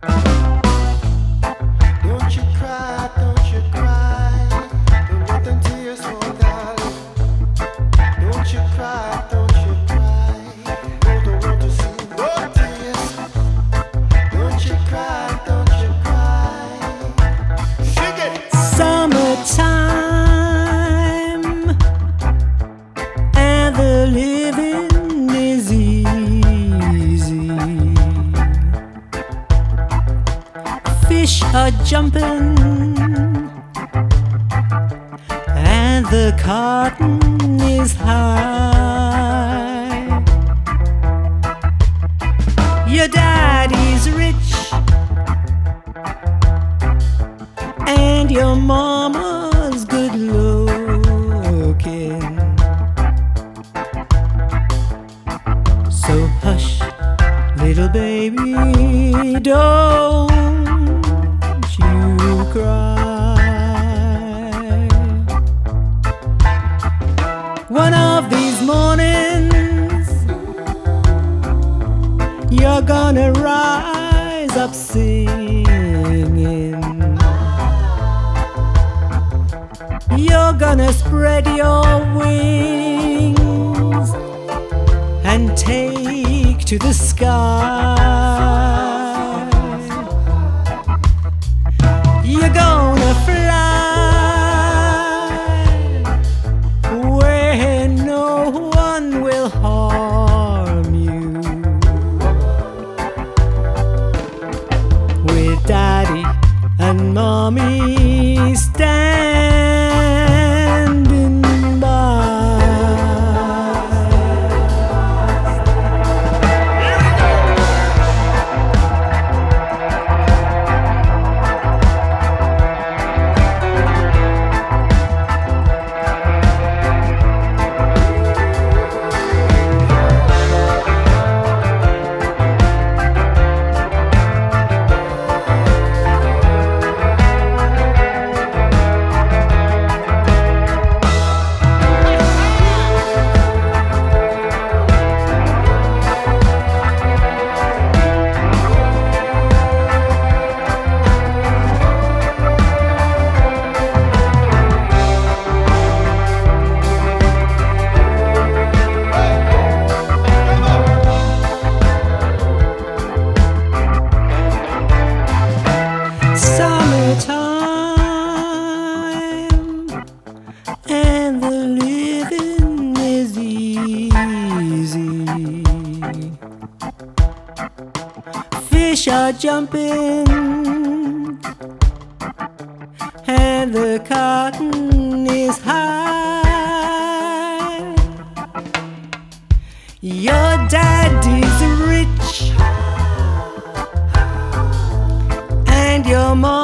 Don't you cry, don't you cry. Don't let them tears fall, darling. Don't you cry, don't you cry. No, don't want to see no tears. Don't you cry, don't you cry. Sing it. Summertime and the living is easy. Fish are jumping and the cotton is high. Your daddy's rich and your mama's good looking. So hush, little baby, don't you cry. One of these mornings you're gonna rise up singing. You're gonna spread your wings and take to the sky. You're gonna fly where no one will harm you, with daddy and mommy standing by. Summertime and the living is easy. Fish are jumping and the cotton is high. Your daddy's rich and your mom